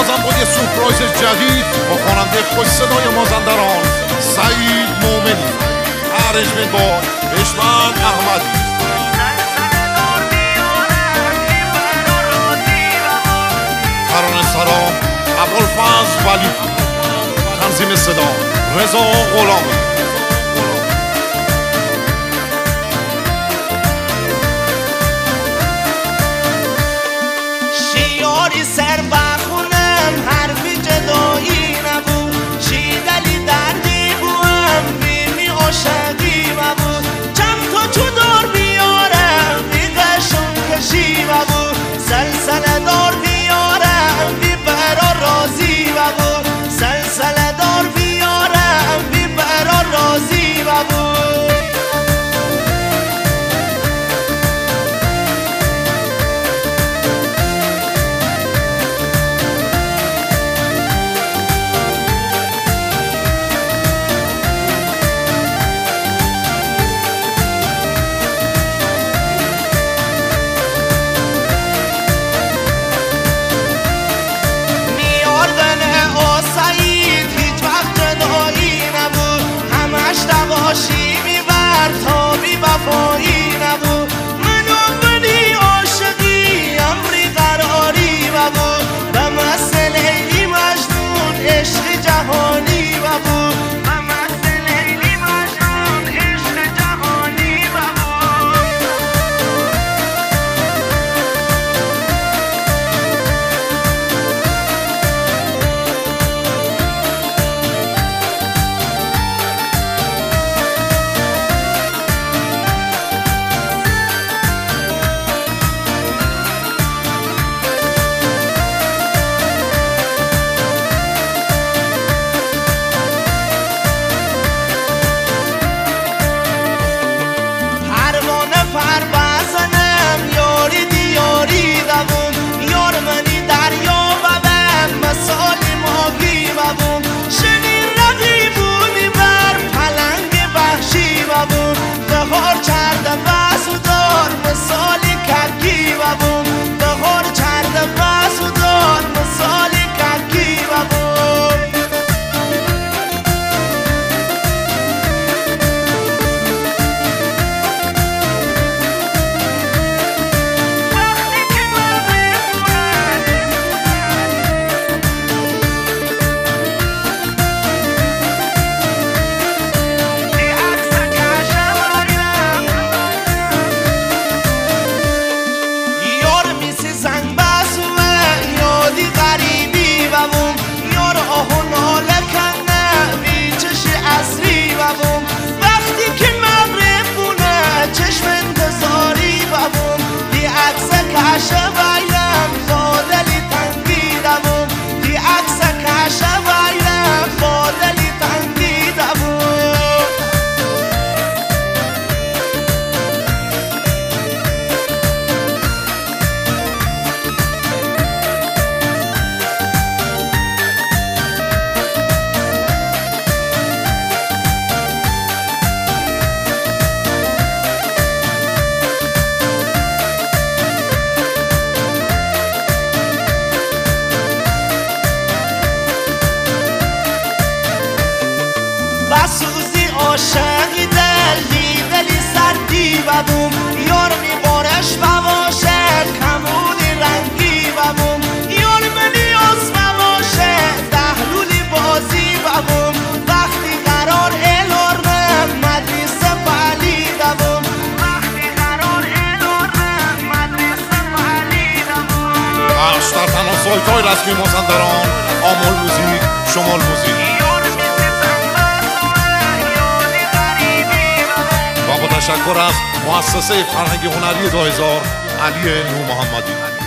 بازم با یه سورپرایز جدید با خواننده خوش صدای مازندران سعید مومنی، ارنجمنت با بهشمند احمدی. ترانه سرا ابوالفضل ولی، تنظیم صدا رضا غلامی. شیاری سر بخونم حرفی جدایی نبود، چی دلی دردی بوم بیمی عاشقی مبود، چند تا چودار بیارم بی قشون کشی مبود، سلسله دار بیارم بی برا رازی مبود، سلسله دار بیارم بی برا رازی مبود. دواشی میبرد تا بی وفایی نبود، منو بنی عاشقی امری قراری نبود، به مثل لیلی مجنون عشق جهانی نبود، به مثل لیلی مجنون عشق جهانی نبود. بهار کرده بسودار مثالی کرکی ببون، بهار کرده بسودار مثالی کرکی ببون. وقتی که مغرب بونه چشم انتظاری ببون، دی عکس کشه بایم با دلی تنگی دبون، دی عکس کشه بایم با دلی تنگی دبون. بسوزی عاشقی دلی سردی ببوم، یار میبارش بباشه کمونی رنگی ببوم، یار منیاز بباشه دهلولی بازی ببوم، وقتی قرار الارم مدرسه فعلی ببوم، وقتی قرار الارم مدرسه فعلی ببوم. پخش در تنها سایت‌های رسمی مازندران، آمل موزیک، شمال موزیک. با تشکر از مؤسسه فرهنگ هنری 2000 علی نور محمدی.